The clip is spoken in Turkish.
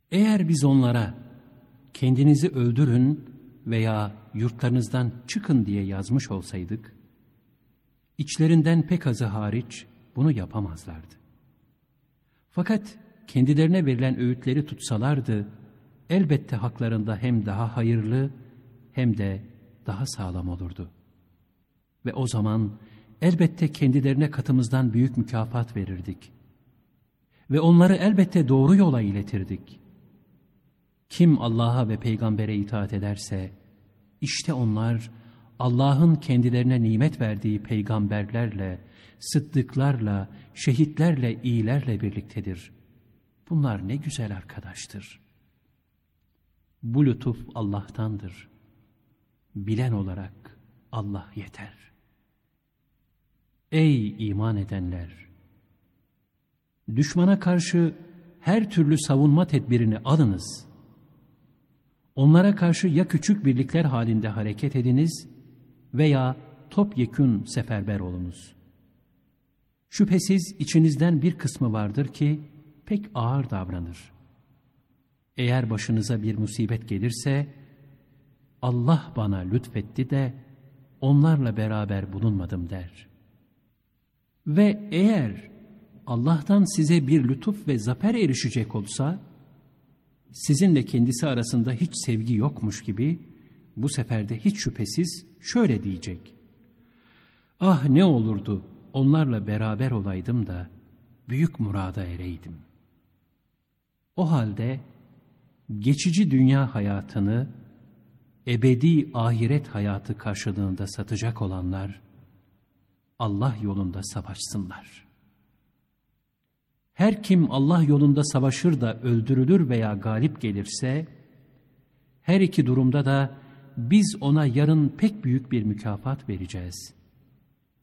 Eğer biz onlara kendinizi öldürün veya yurtlarınızdan çıkın diye yazmış olsaydık, içlerinden pek azı hariç bunu yapamazlardı. Fakat kendilerine verilen öğütleri tutsalardı, elbette haklarında hem daha hayırlı hem de daha sağlam olurdu. Ve o zaman elbette kendilerine katımızdan büyük mükafat verirdik. Ve onları elbette doğru yola iletirdik. Kim Allah'a ve peygambere itaat ederse, işte onlar Allah'ın kendilerine nimet verdiği peygamberlerle, sıddıklarla, şehitlerle, iyilerle birliktedir. Bunlar ne güzel arkadaştır. Bu lütuf Allah'tandır. Bilen olarak Allah yeter. Ey iman edenler! Düşmana karşı her türlü savunma tedbirini alınız. Onlara karşı ya küçük birlikler halinde hareket ediniz veya topyekün seferber olunuz. Şüphesiz içinizden bir kısmı vardır ki pek ağır davranır. Eğer başınıza bir musibet gelirse, Allah bana lütfetti de onlarla beraber bulunmadım der. Ve eğer Allah'tan size bir lütuf ve zafer erişecek olsa, sizinle kendisi arasında hiç sevgi yokmuş gibi, bu sefer de hiç şüphesiz şöyle diyecek: ah ne olurdu onlarla beraber olaydım da büyük murada ereydim. O halde geçici dünya hayatını ebedi ahiret hayatı karşılığında satacak olanlar Allah yolunda savaşsınlar. Her kim Allah yolunda savaşır da öldürülür veya galip gelirse, her iki durumda da biz ona yarın pek büyük bir mükafat vereceğiz.